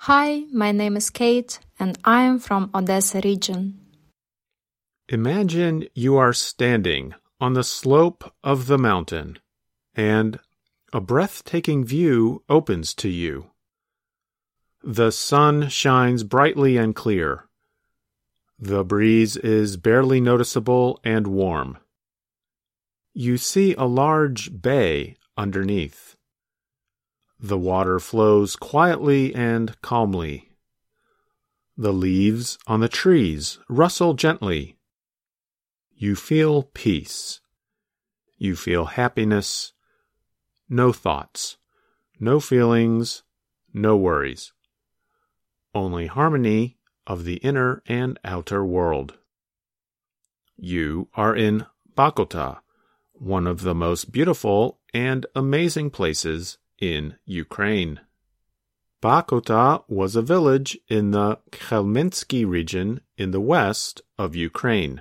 Hi, my name is Kate, and I am from Odessa region. Imagine you are standing on the slope of the mountain, and a breathtaking view opens to you. The sun shines brightly and clear. The breeze is barely noticeable and warm. You see a large bay underneath. The water flows quietly and calmly. The leaves on the trees rustle gently. You feel peace. You feel happiness. No thoughts, no feelings, no worries. Only harmony of the inner and outer world. You are in Bogota, one of the most beautiful and amazing places in Ukraine. Bogota was a village in the Khmelnytsky region in the west of Ukraine.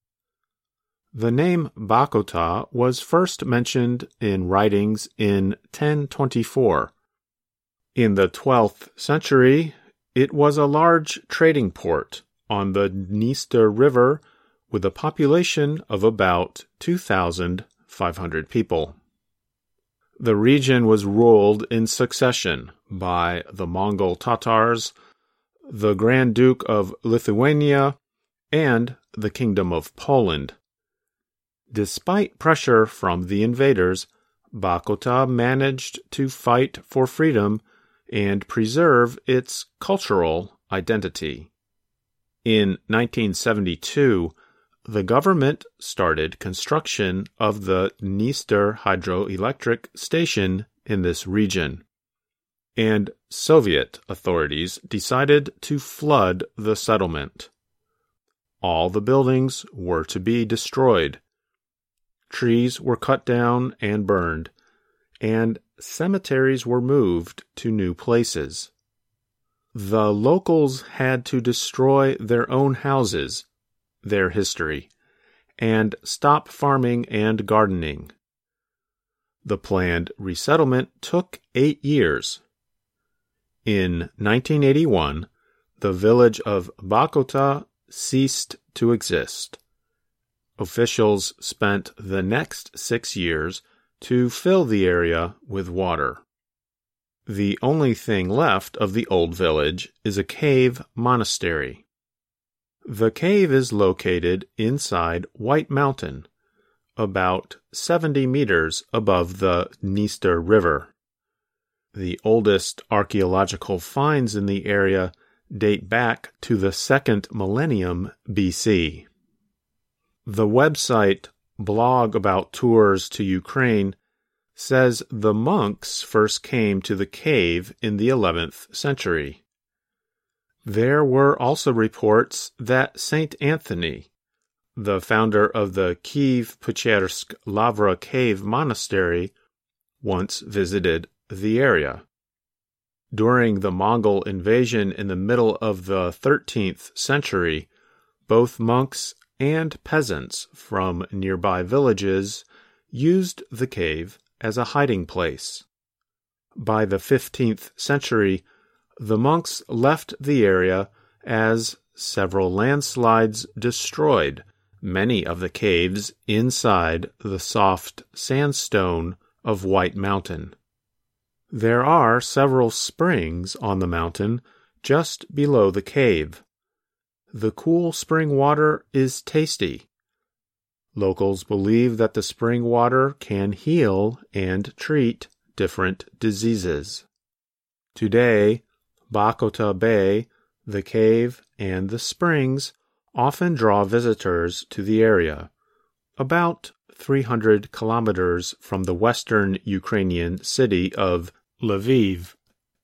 The name Bogota was first mentioned in writings in 1024. In the 12th century, it was a large trading port on the Dniester River with a population of about 2,500 people. The region was ruled in succession by the Mongol Tatars, the Grand Duke of Lithuania, and the Kingdom of Poland. Despite pressure from the invaders, Bogota managed to fight for freedom and preserve its cultural identity. In 1972, the government started construction of the Dniester hydroelectric station in this region, and Soviet authorities decided to flood the settlement. All the buildings were to be destroyed. Trees were cut down and burned, and cemeteries were moved to new places. The locals had to destroy their own houses, their history, and stop farming and gardening. The planned resettlement took 8 years. In 1981, the village of Bogota ceased to exist. Officials spent the next 6 years to fill the area with water. The only thing left of the old village is a cave monastery. The cave is located inside White Mountain, about 70 meters above the Dniester River. The oldest archaeological finds in the area date back to the 2nd millennium BC. The website Blog About Tours to Ukraine says the monks first came to the cave in the 11th century. There were also reports that Saint Anthony, the founder of the Kiev-Pechersk Lavra Cave Monastery, once visited the area. During the Mongol invasion in the middle of the 13th century, both monks and peasants from nearby villages used the cave as a hiding place. By the 15th century, the monks left the area as several landslides destroyed many of the caves inside the soft sandstone of White Mountain. There are several springs on the mountain just below the cave. The cool spring water is tasty. Locals believe that the spring water can heal and treat different diseases. Today, Bogota Bay, the cave, and the springs often draw visitors to the area, about 300 kilometers from the western Ukrainian city of Lviv.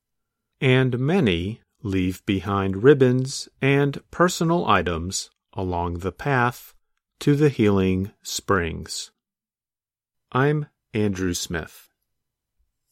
And many leave behind ribbons and personal items along the path to the healing springs. I'm Andrew Smith.